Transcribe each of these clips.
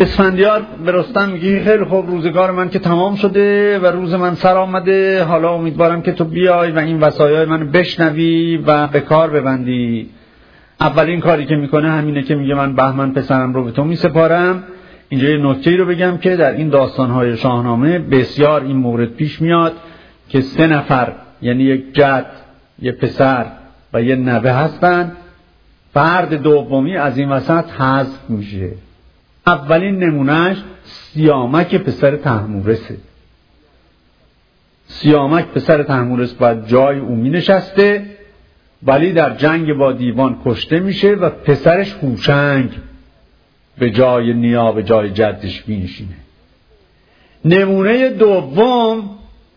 اسفندیار به رستم میگه خیلی خوب، روزگار من که تمام شده و روز من سر آمده، حالا امیدوارم که تو بیای و این وصایای منو بشنوی و به کار ببندی. اولین کاری که میکنه همینه که میگه من بهمن پسرم رو به تو میسپارم. اینجا یه نکته‌ای رو بگم که در این داستان‌های شاهنامه بسیار این مورد پیش میاد که 3 نفر، یعنی یک جد، یه پسر و یه نوه هستن. فرد دومی از این وسط حذف میشه. اولین نمونهش سیامک پسر طهمورثه. سیامک پسر طهمورث باید جای او می نشسته، ولی در جنگ با دیوان کشته میشه و پسرش هوشنگ به جای نیا به جای جدش می نشینه. نمونه دوم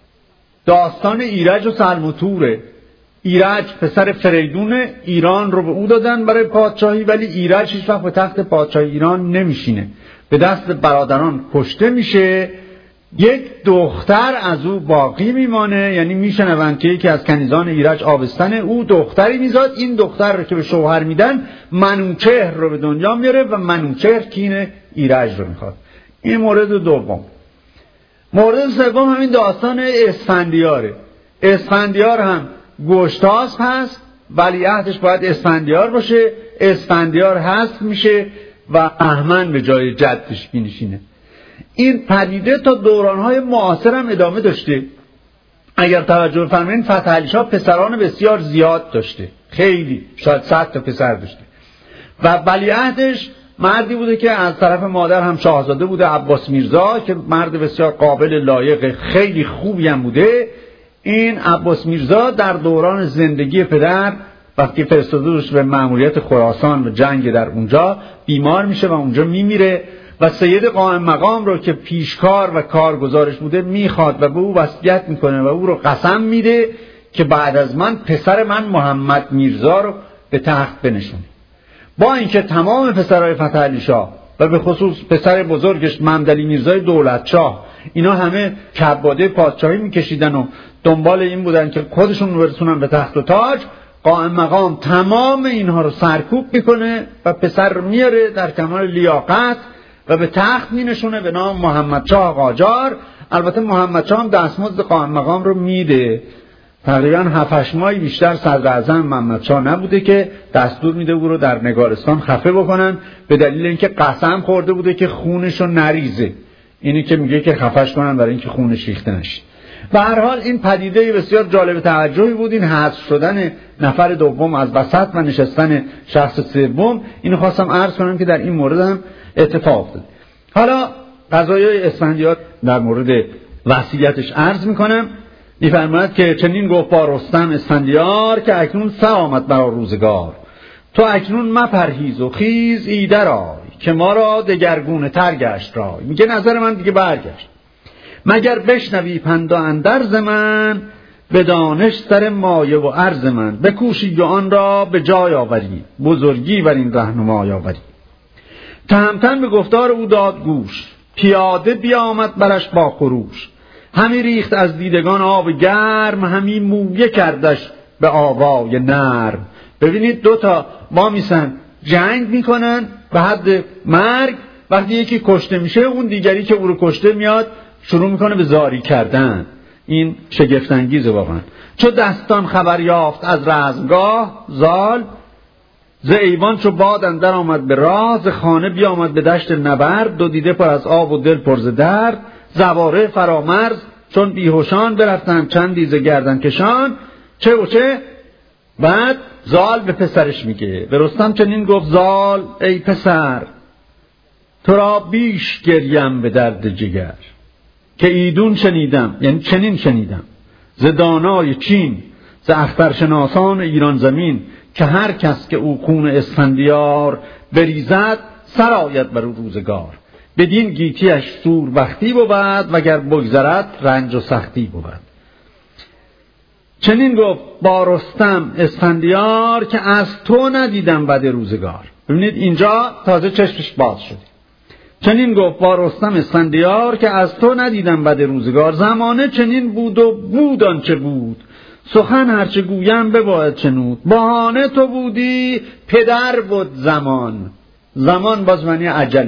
داستان ایرج و سلموتوره. ایرج پسر فریدون، ایران رو به او دادن برای پادشاهی، ولی ایرج هیچ وقت به تخت پادشاهی ایران نمیشینه، به دست برادران کشته میشه. یک دختر از او باقی میمانه، یعنی میشنون که یکی از کنیزان ایرج آبستن او دختری میزاد. این دختر رو که به شوهر میدن منوچهر رو به دنیا میاره و منوچهر کین ایرج رو میخواد. این مورد دوم. مورد سوم همین داستان اسفندیاره. اسفندیار هم گشتاسپ هست، ولیعهدش باید اسفندیار باشه. اسفندیار حذف میشه و بهمن به جای جدش می‌نشینه. این پدیده تا دورانهای معاصر هم ادامه داشته. اگر توجه فرمایید فتحعلی شاه پسران بسیار زیاد داشته، خیلی، شاید 100 تا پسر داشته و ولیعهدش مردی بوده که از طرف مادر هم شاهزاده بوده، عباس میرزا، که مرد بسیار قابل لایق، خیلی خوبی هم بوده. این عباس میرزا در دوران زندگی پدر وقتی فرستادهش به مأموریت خراسان و جنگ در اونجا، بیمار میشه و اونجا میمیره و سید قائم مقام رو که پیشکار و کارگزارش بوده میخواد و به او وصیت میکنه و او رو قسم میده که بعد از من پسر من محمد میرزا رو به تخت بنشونه. با اینکه تمام پسرای فتحعلی شاه و به خصوص پسر بزرگش ممدلی میرزای دولتشاه اینا همه کباده پادشاهی میکشیدن و دنبال این بودن که خودشون رو برسونن به تخت و تاج، قائم مقام تمام اینها رو سرکوب میکنه و پسر میاره در کمال لیاقت و به تخت مینشونه به نام محمد شاه قاجار. البته محمد شاه هم دستمزد قائم مقام رو میده. تقریبا 7-8 ماهی بیشتر صدر اعظم محمد شاه نبوده که دستور میده او رو در نگارستان خفه بکنن، به دلیل اینکه قسم خورده بوده که خونش رو نریزه. اینی که میگه که خفش کنن برای اینکه خونش ریخته نشه. به هر حال این پدیده بسیار جالب توجهی بود، این حذف شدن نفر دوم از وسط و نشستن شخص سوم. اینو خواستم عرض کنم که در این مورد هم اتفاق افتاد. حالا قضایای اسفندیار در مورد وصیتش عرض میکنم. میفرماید که چنین گفت با رستم اسفندیار که اکنون سر آمد برا روزگار، تو اکنون مپرهیز و خیز ایدر آی، که ما را دگرگونه تر گشت رای. میگه نظر من دیگه برگشت، مگر بشنوی پند و اندرز من، به دانش سر مایه و عرض من، بکوشی و آن را به جای آوری، بزرگی بر این رهنمای آوری. تهمتن به گفتار او داد گوش، پیاده بیامد برش با خروش، همی ریخت از دیدگان آب گرم، همی مویه کردش به آوای نرم. ببینید دوتا ما میسن جنگ میکنن به حد مرگ، وقتی یکی کشته میشه اون دیگری که او رو کشته میاد شروع میکنه به زاری کردن. این شگفت‌انگیزه واقعا. چو دستان خبر یافت از رزمگاه زال، ز ایوان چو باد اندر آمد به راه، ز خانه بیامد به دشت نبرد، دو دیده پر از آب و دل پر ز درد، زواره فرامرز چون بیهوشان، برفتن چندی ز گردن کشان. چه و چه؟ بعد زال به پسرش میگه، به رستم چنین گفت زال ای پسر، تو را بیش گریم به درد جگر، که ایدون شنیدم، یعنی چنین شنیدم، ز دانای چین، ز اخترشناسان ایران زمین، که هر کس که او خون اسفندیار بریزد، سر آید بر او روزگار. بدین گیتیش سور بختی بود، وگر بگذرد رنج و سختی بود. چنین گفت با رستم اسفندیار، که از تو ندیدم بد روزگار. ببینید اینجا تازه چشمش باز شده. چنین گفت با رستم اسفندیار، که از تو ندیدم بد روزگار. زمانه چنین بود و بود آنچه بود، سخن هرچه گویم بباید شنود. بهانه تو بودی پدر بود زمان، زمان باز معنی عجله.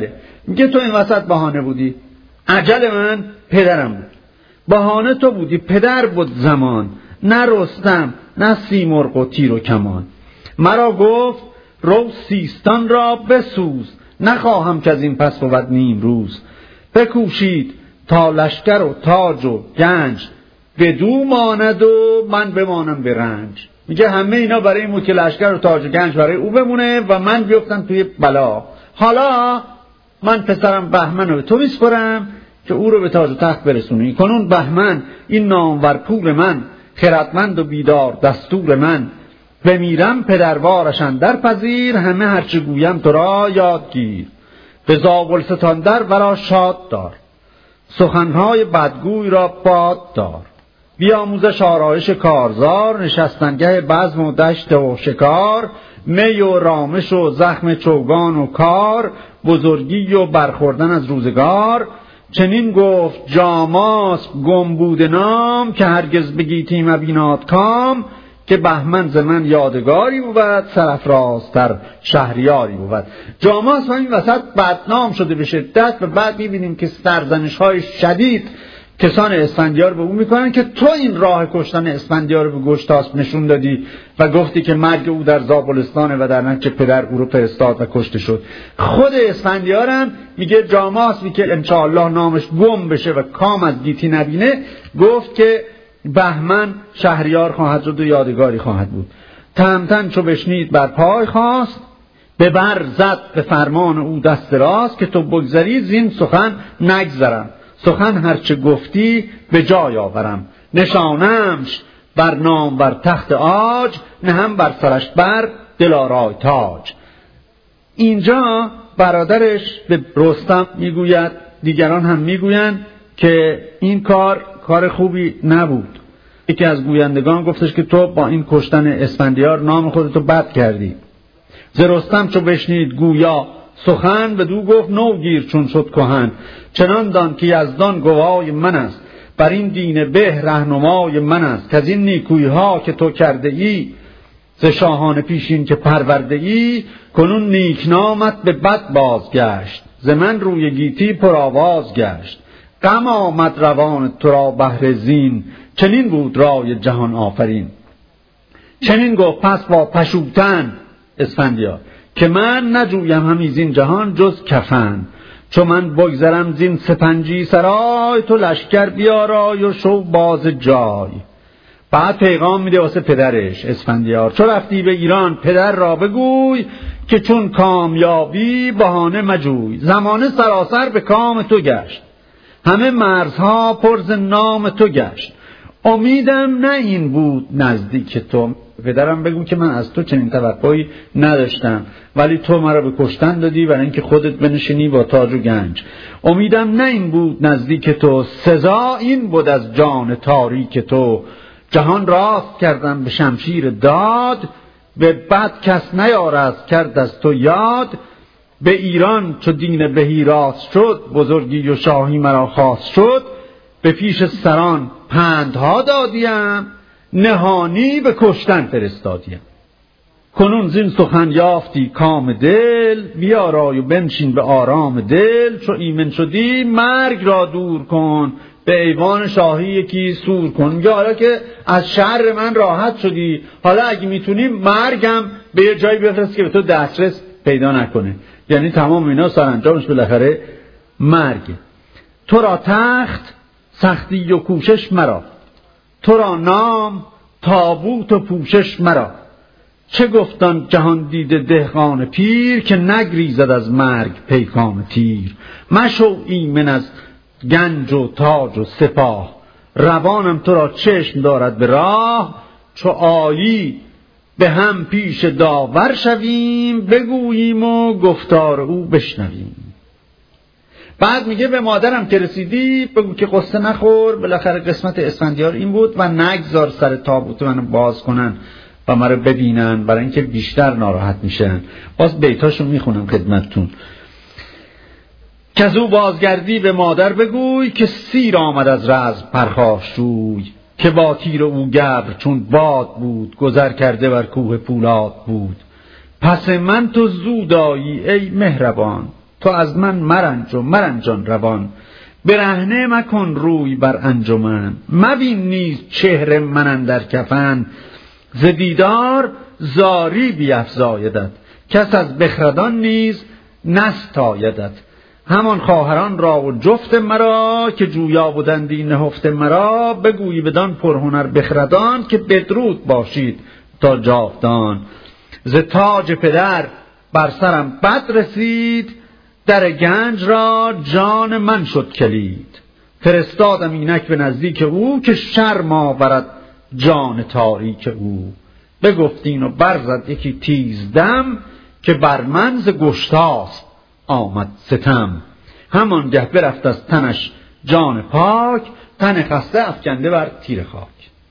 میگه تو این وسط بهانه بودی، اجل من پدرم بود، بهانه تو بودی، پدر بود زمان، نه رستم نه سیمرغ و تیر و کمان. مرا گفت رو سیستان را بسوز، نخواهم که از این پس بود نیم روز. بکوشید تا لشکر و تاج و گنج، بدو ماند و من بمانم به رنج. میگه همه اینا برای این بود که لشکر و تاج و گنج برای او بمونه و من بیفتم توی بلا. حالا من پسرم بهمن رو تو میسپرم که او رو به تاج و تخت برسونی. کنون بهمن این نامور پور من، خردمند و بیدار دستور من. بمیرم پدروارش اندر پذیر، همه هرچه گویم تو را یاد گیر. به زابلستان در ورا شاد دار، سخنهای بدگوی را باد دار. بیاموزش آرایش کارزار، نشستنگه بزم و دشت و شکار. می و رامش و زخم چوگان و کار، بزرگی و برخوردن از روزگار. چنین گفت جاماسب گم بوده نام، که هرگز بگیتی مبینات کام. که بهمن ز من یادگاری بود، سرافرازتر شهریاری بود. جاماسب این وسط بدنام شده به شدت و بعد میبینیم که سرزنش‌های شدید کسان اسفندیار به او میکنن که تو این راه کشتن اسفندیار رو به گشتاسپ نشون دادی و گفتی که مرگ او در زابلستانه و در نتیجه پدر او رو فرستاد و کشته شد. خود اسفندیار هم میگه جاماسبی که انشاءالله نامش گم بشه و کام از گیتی نبینه، گفت که بهمن شهریار خواهد شد و یادگاری خواهد بود. تهمتن چو بشنید بر پای خواست، به بر زد به فرمان او دست راست. که تو بگذری زین سخن نگذرم، سخن هرچه گفتی به جای آورم. نشانمش بر نام بر تخت عاج، نه هم بر سرش بر دلارای تاج. اینجا برادرش به رستم میگوید، دیگران هم میگویند که این کار خوبی نبود. یکی از گویندگان گفتش که تو با این کشتن اسفندیار نام خودتو بد کردی. ز رستم چو بشنید گویا سخن، بدو گفت نو گیر چون شد کهن. چنان دان که یزدان گوای من است، بر این دین به رهنمای من است. که از این نیکویی ها که تو کرده ای، ز شاهان پیشین که پرورده ای. کنون نیکنامت به بد بازگشت، ز من روی گیتی پرآواز گشت. غم آمد روان تو را بهر زین، چنین بود رای جهان آفرین. چنین گفت پس با پشوتن اسفندیار، که من نجویم همی زین جهان جز کفن. چو من بگذرم زین سپنجی سرای، تو لشکر بیارای و شو باز جای. بعد پیغام میده واسه پدرش اسفندیار، چو رفتی به ایران پدر را بگوی، که چون کامیابی بهانه مجوی. زمانه سراسر به کام تو گشت، همه مرزها پر ز نام تو گشت. امیدم نه این بود نزدیک تو. پدرم بگو که من از تو چنین توقعی نداشتم، ولی تو مرا به کشتن دادی برای اینکه خودت بنشینی با تاج و گنج. امیدم نه این بود نزدیک تو، سزا این بود از جان تاریک تو. جهان راست کردم به شمشیر داد، به بد کس نیارست کرد از تو یاد. به ایران چو دین بهی راست شد، بزرگی و شاهی مرا خواست شد. به پیش سران پندها دادیم، نهانی به کشتن فرستادیم. کنون زین سخن یافتی کام دل، بیارای و بنشین به آرام دل. چو ایمن شدی مرگ را دور کن، به ایوان شاهی یکی سور کن. میگه حالا که از شر من راحت شدی، حالا اگه میتونی مرگم به یه جایی بفرست که به تو دسترس پیدا نکنه. یعنی تمام اینا سرانجامش بالاخره مرگه. تو را تخت سختی و کوشش مرا، تو را نام تابوت و پوشش مرا. چه گفتان جهان دیده دهقان پیر، که نگریزد از مرگ پیکان تیر. مشو ایمن از گنج و تاج و سپاه، روانم تو را چشم دارد به راه. چو آیی به هم پیش داور شویم، بگوییم و گفتار او بشنویم. بعد میگه به مادرم که رسیدی بگو که قصه نخور، بالاخره قسمت اسفندیار این بود و نگذار سر تابوت منو باز کنن و مرا ببینن، برای اینکه بیشتر ناراحت میشن. باز بیتاشو میخونم خدمتتون. که از او بازگردی به مادر بگوی، که سیر آمد از رزم پرخاشجوی. که با تیر او گبر چون باد بود، گذر کرده بر کوه پولاد بود. پس من تو زود آیی ای مهربان، تو از من مرنج و مرنجان روان. برهنه مکن روی بر انجمن، مبین نیز چهره من اندر کفن. ز دیدار زاری بیفزایدت، کس از بخردان نیز نستایدت. همان خواهران را و جفت مرا، که جویا بودندی نهفت مرا. بگویی بدان پرهنر بخردان، که بدرود باشید تا جاودان. ز تاج پدر بر سرم بد رسید، در گنج را جان من شد کلید. فرستادم اینک به نزدیک او، که شرم آورد جان تاریک او. بگفتین و برزد یکی تیز دم، که بر من ز گشتاس آمد ستم. همانگه برفت از تنش جان پاک، تن خسته افکنده بر تیر خاک.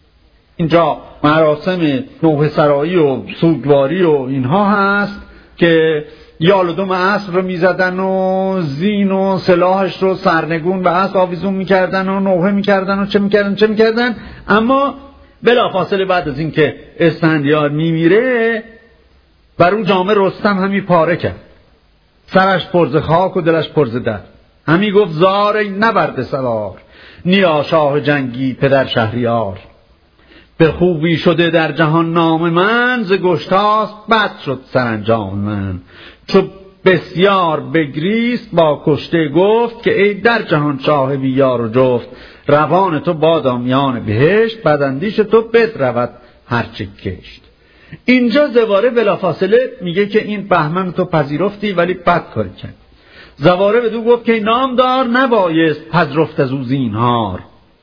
اینجا مراسم نوحه سرایی و سوگواری و اینها هست که یالدوم اسب رو میزدن و زین و سلاحش رو سرنگون به اسب آویزون میکردن و نوحه میکردن و چه میکردن. اما بلافاصله بعد از این که اسفندیار میمیره، بر او جامه رستم همی پاره کرد، سرش پرز خاک و دلش پرز درد. همی گفت زار ای نبرد سوار، نیا شاه جنگی پدر شهریار. به خوبی شده در جهان نام من، ز گشتاس بد شد سرانجام من. چو بسیار بگریست با کشته گفت، که ای در جهان شاه بی یار و جفت. روان تو بادا میان بهشت، بداندیش تو بد رود هرچه کشت. اینجا زواره بلافاصله میگه که این بهمن تو پذیرفتی ولی بد کاری کرد. زواره بدو گفت که نامدار نبایست پذرفت از او زینهار.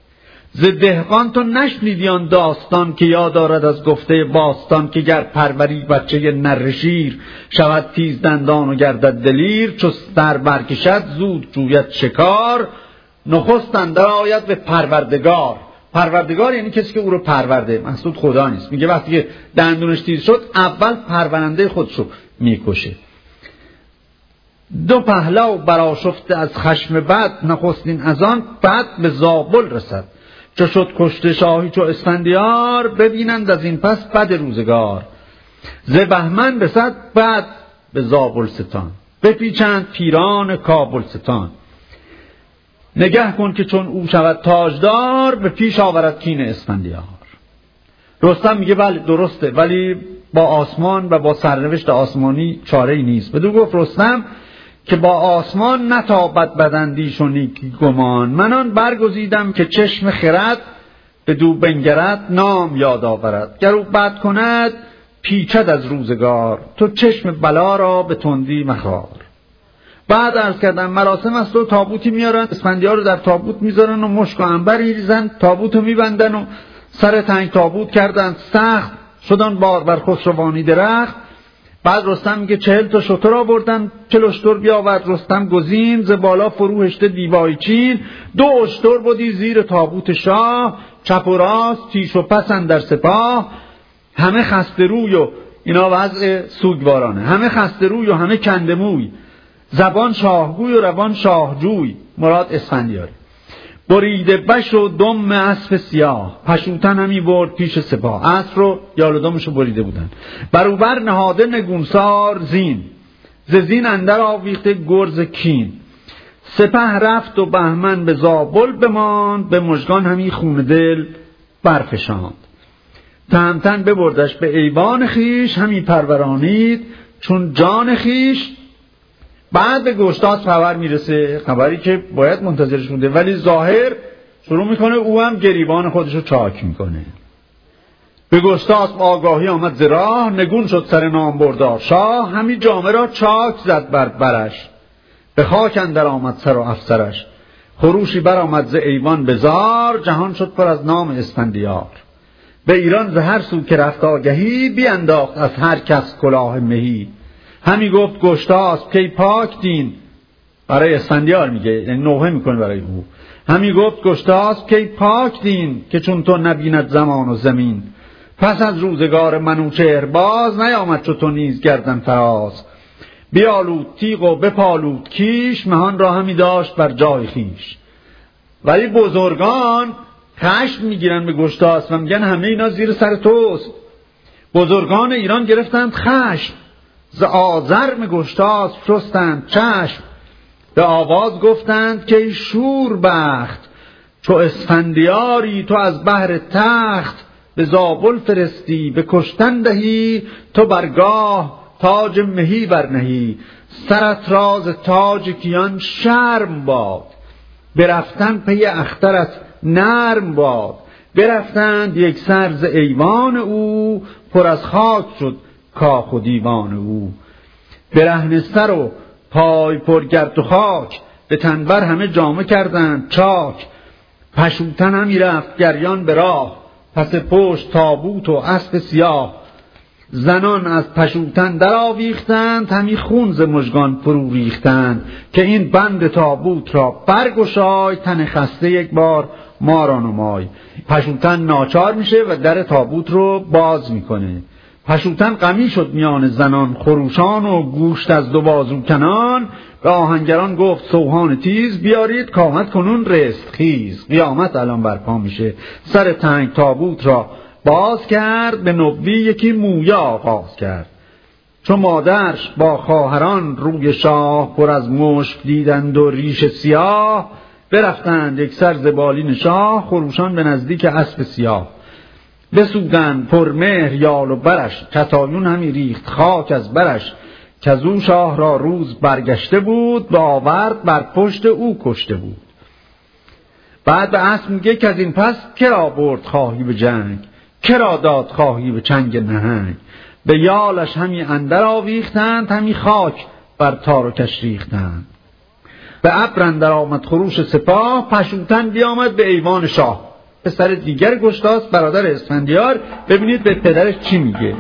ز دهقان تو نشنیدی آن داستان، که یاد دارد از گفته باستان. که گر پروری بچه نره شیر، شود تیز دندان و گردد دلیر. چو سر برکشد زود جوید شکار، نخست اندر آید به پروردگار. پروردگار یعنی کسی که او رو پرورده، مقصود خدا نیست. میگه وقتی که دندونش تیز شد اول پرورنده خودشو میکشه. دو پهلو برآشفته از خشم بد، نخستین از آن بد به زابل رسد. چو شد کشته شاهی چو اسفندیار، ببینند از این پس بد روزگار. ز بهمن رسد بد به زابل ستان، بپیچند پیران کابل ستان. نگه کن که چون او شود تاجدار، به پیش آورد کین اسفندیار. رستم میگه بله درسته، ولی با آسمان و با سرنوشت آسمانی چاره‌ای نیست. بدو گفت رستم که با آسمان نتابد بداندیش و نیکی گمان. من آن برگزیدم که چشم خرد، بدو بنگرد نام یاد آورد. گر او بد کند پیچد از روزگار، تو چشم بلا را به تندی مخار. بعد عرض کردم مراسم است و تابوتی میارن، اسفندیار رو در تابوت میذارن و مشک و عنبر میریزن، تابوت رو میبندن و سر تنگ تابوت کردن، سخت شدن بار بر خسروانی درخت. بعد رستم میگه 40 تا شتر آوردن، 40 اشتر بیاورد رستم گزین. ز بالا فرو هشته دیبای چین، 2 اشتر بودی زیر تابوت شاه. چپ و راست پیش و پس اندر سپاه، همه خسته روی و اینا وضع سوگوارانه، همه خسته روی و همه کنده موی. زبان شاهگوی و روان شاهجوی، مراد اسفندیاره. بریده بش و دم اسب سیاه، پشوتن همی برد پیش سپاه. اسب رو یالدمشو بریده بودن. بروبر نهاده نگونسار زین، ز زین اندر آویخته گرز کین. سپه رفت و بهمن به زابل بماند، به مژگان همی خون دل برفشاند. تهمتن ببردش به ایوان خیش، همی پرورانید چون جان خیش. بعد به گشتاس خبر میرسه، خبری که باید منتظرش بوده، ولی ظاهر شروع میکنه او هم گریبان خودشو چاک میکنه. به گشتاس آگاهی آمد ز راه، نگون شد سر نامبردار شاه. همی جامه را چاک زد بر برش، به خاک اندر آمد سر و افسرش. خروشی بر آمد ز ایوان بزار، جهان شد پر از نام اسفندیار. به ایران ز هر سو که رفت آگهی، بینداخت از هر کس کلاه مهی. همی گفت گشتاس که پاک دین، برای اسفندیار میگه، یعنی نوحه میکنه برای او. همی گفت گشتاس که پاک دین، که چون تو نبیند زمان و زمین. پس از روزگار منوچهر باز، نیامد چو تو نیز گردن فراز. بیالود تیغ و بپالود کیش، مهان را همی داشت بر جای خیش. ولی بزرگان خشم میگیرن به گشتاس و میگن همه اینا زیر سر توست. بزرگان ایران گرفتند خشم، ز آزرم گشتاس شستند چشم. به آواز گفتند که ای شوربخت، چو اسفندیاری تو از بهر تخت، به زابل فرستی به کشتن دهی، تو برگاه تاج مهی برنهی، سرت راز تاج کیان شرم باد، برفتن پی اخترت نرم باد. برفتند یک سر ز ایوان او، پر از خاک شد کاخ و دیوان او. برهنه سر و پای پر گرد و خاک، به تنبر همه جامه کردند چاک. پشوتن همی رفت گریان به راه، پس پشت تابوت و اسب سیاه. زنان از پشوتن در آویختند، همی خون ز مژگان فرو ریختند. که این بند تابوت را برگشای، تن خسته یک بار ما را نمای. پشوتن ناچار میشه و در تابوت رو باز میکنه. پشوتن غمی شد میان زنان خروشان، و گوشت از دو بازو کنان. به آهنگران گفت سوهان تیز، بیارید کامد کنون رستخیز. قیامت الان برپا میشه. سر تنگ تابوت را باز کرد، به نبی یکی مویه آغاز کرد. چون مادرش با خواهران روی شاه، پر از مشک دیدند و ریش سیاه. برفتند یک سر ز بالین شاه، خروشان به نزدیک اسب سیاه. بسودند پرمهر یال و برش، کتایون همی ریخت خاک از برش. کزو شاه را روز برگشته بود، به آورد بر پشت او کشته بود. بعد به اسب میگه که از این پس کرا برد خواهی به جنگ، کرا داد خواهی به چنگ نهنگ. به یالش همی اندر آویختند، همی خاک بر تار و کش ریختند. به ابر اندر آمد خروش سپاه، پشوتن بیامد به ایوان شاه. پسر دیگر گشتاسپ برادر اسفندیار. ببینید به پدرش چی میگه.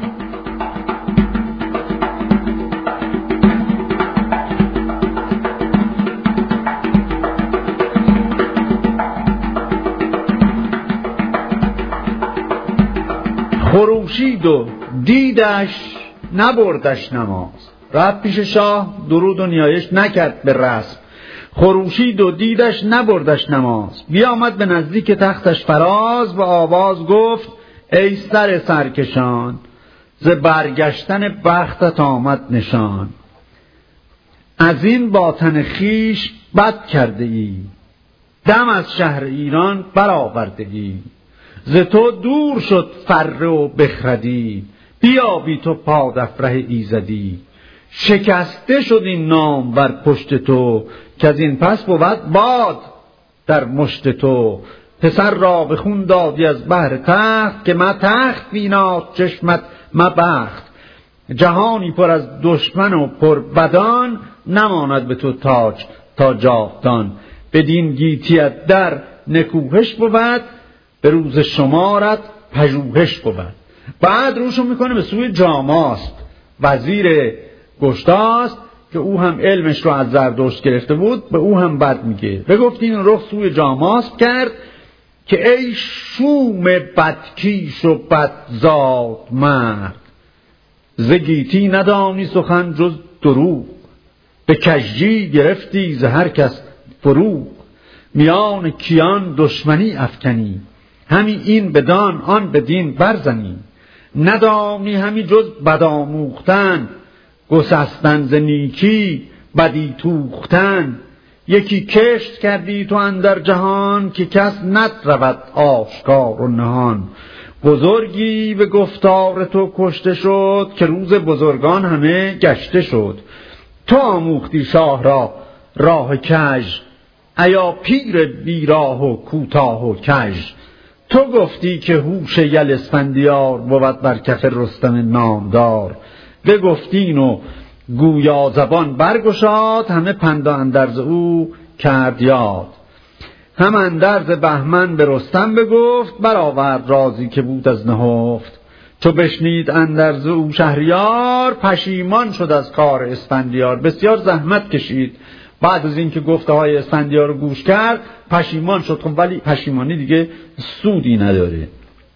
خروشید و دیدش نبردش نماز، رفت پیش شاه درود و نیایش نکرد به رسم. خروشید و دیدش نبردش نماز، بیامد به نزدیک تختش فراز. به آواز گفت ای سر سرکشان، ز برگشتن بختت آمد نشان. از این باطن خیش بد کرده ای، دم از شهر ایران برآورده ای. ز تو دور شد فره و بخردی، بیا بی تو پادفره ایزدی. شکسته شد این نام بر پشت تو، که از این پس بود باد در مشت تو. پسر را به خون دادی از بهر تخت، که ما تخت بیناد چشمت ما بخت. جهانی پر از دشمن و پر بدان، نماند به تو تاج تا جاودان. بدین گیتیت در نکوهش بود، به روز شمارت پژوهش بود. بعد روشو میکنه به سوی جاماسپ وزیر گشتاسپ، که او هم علمش رو از زردشت گرفته بود. به او هم بد میگه. بگفت این رخ سوی جاماسپ کرد، که ای شوم بدکیش و بدزاد مرد. ز گیتی ندانی سخن جز دروغ، به کژی گرفتی ز هر کس فروغ. میان کیان دشمنی افکنی، همی این بدان آن بدین برزنی. ندانی همی جز بدآموختن، گسستن ز نیکی بدی توختن. یکی کشت کردی تو اندر جهان، که کس ندرود آشکار و نهان. بزرگی به گفتار تو کشته شد، که روز بزرگان همه گشته شد. تو آموختی شاه را راه کژ، ایا پیر بیراه و کوتاه و کژ. تو گفتی که هوش یل اسفندیار، بود بر کف رستم نامدار. بگفتین و گویا زبان برگشاد، همه پند و اندرز او کرد یاد. هم اندرز بهمن به رستم بگفت، برآورد رازی که بود از نهفت. چو بشنید اندرز او شهریار، پشیمان شد از کار اسفندیار. بسیار زحمت کشید بعد از این که گفته های اسفندیار رو گوش کرد، پشیمان شد. خب ولی پشیمانی دیگه سودی نداره.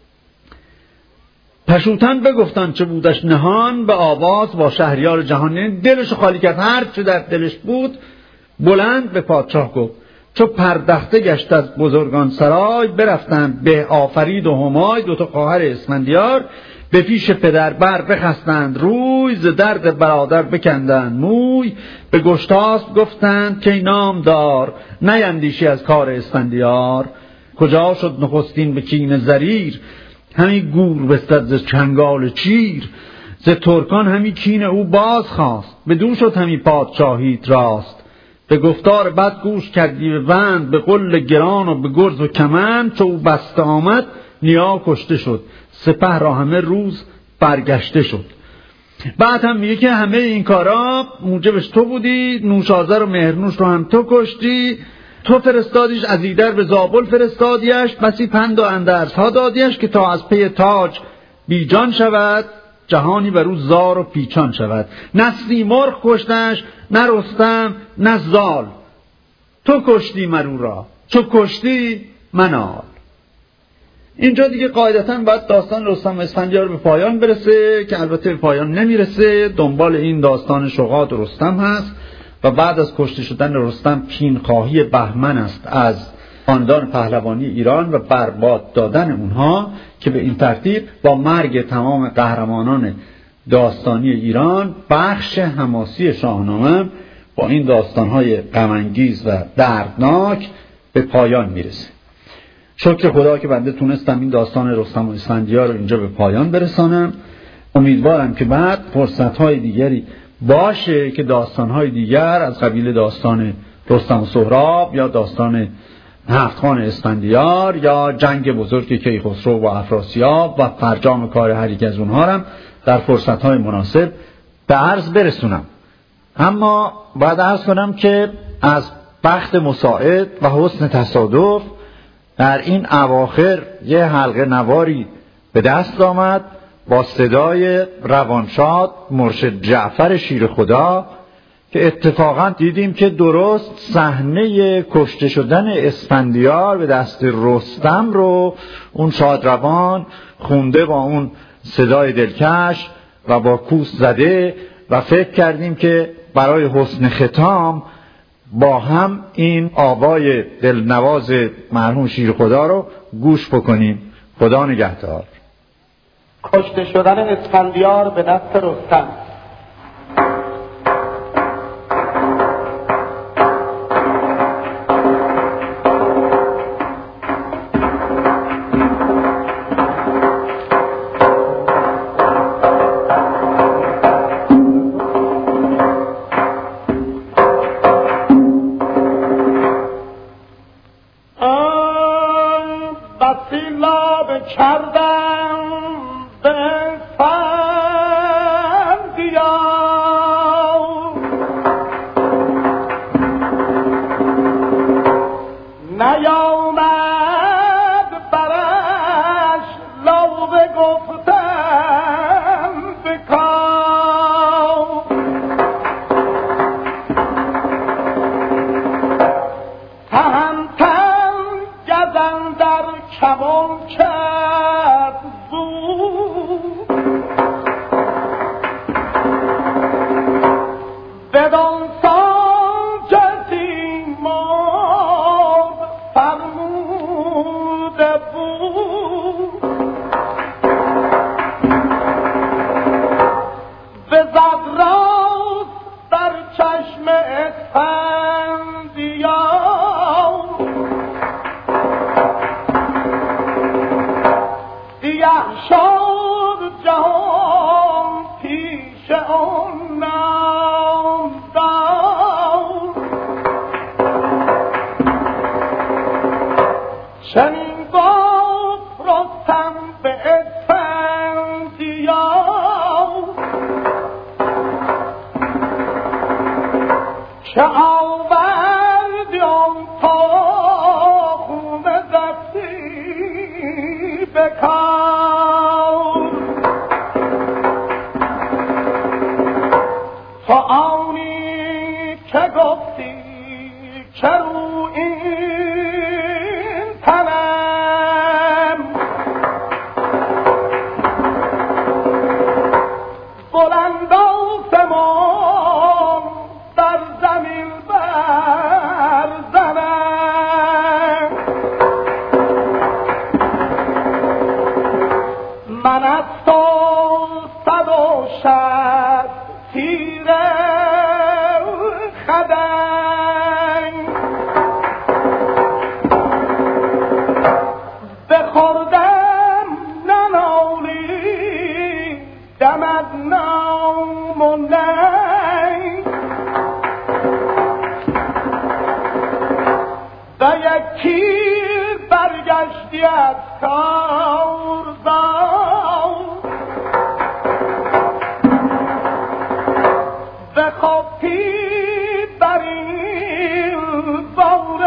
پشوتن بگفتن چه بودش نهان، به آواز با شهریار جهان. یعنی دلش خالی کرد، هر چه در دلش بود بلند به پادشاه گفت. چو پردخته گشت از بزرگان سرای، برفتند به آفرید و همای دوتا خواهر اسفندیار. به پیش پدر بر بخستند روی، ز درد برادر بکندند موی. به گشتاسپ گفتند که نامدار، نیندیشی از کار اسفندیار. کجا شد نخستین به کین زریر، همی گور بستد ز چنگال چیر. ز ترکان همی کین او باز خواست، بدو شد همی پادشاهیت راست. به گفتار بد گوش کردی به بند، به قل گران و به گرز و کمند. چو او بسته آمد نیا کشته شد، سپه را همه روز برگشته شد. بعد هم میگه که همه این کارا موجبش تو بودی، نوشازر و مهرنوش رو هم تو کشتی، تو فرستادیش، از ایدر به زابل فرستادیش، بسی پند و اندرس ها دادیش که تا از پی تاج بیجان شود، جهانی بر او زار و پیچان شود. نه سیمرغ کشتش، نه رستم، نه زال، تو کشتی مرو را، چو کشتی منال. اینجا دیگه قاعدتاً باید داستان رستم و اسفندیار به پایان برسه که البته به پایان نمیرسه. دنبال این داستان شغاد رستم هست و بعد از کشته شدن رستم کینخواهی بهمن است از خاندان پهلوانی ایران و برباد دادن اونها، که به این ترتیب با مرگ تمام قهرمانان داستانی ایران بخش حماسی شاهنامه با این داستانهای غم‌انگیز و دردناک به پایان میرسه. شکر خدا که بنده تونستم این داستان رستم و اسفندیار رو اینجا به پایان برسانم. امیدوارم که بعد فرصت‌های دیگری باشه که داستان‌های دیگر از قبیل داستان رستم و سهراب یا داستان هفت‌خان اسفندیار یا جنگ بزرگ کیخسرو و افراسیاب و فرجام کار هر یک از اونها هم در فرصت‌های مناسب به عرض برسونم. اما باید عرض کنم که از بخت مساعد و حسن تصادف در این اواخر یه حلقه نواری به دست آمد با صدای روانشاد مرشد جعفر شیر خدا که اتفاقا دیدیم که درست صحنه کشته شدن اسفندیار به دست رستم رو اون شادروان خونده با اون صدای دلکش و با کوس زده و فکر کردیم که برای حسن ختام با هم این آوای دلنواز مرحوم شیر خدا رو گوش بکنیم. خدا نگهدار. کشته شدن اسفندیار به دست رستم. من از تو تیر برگشتی از کارزار، بخوابی بر این زار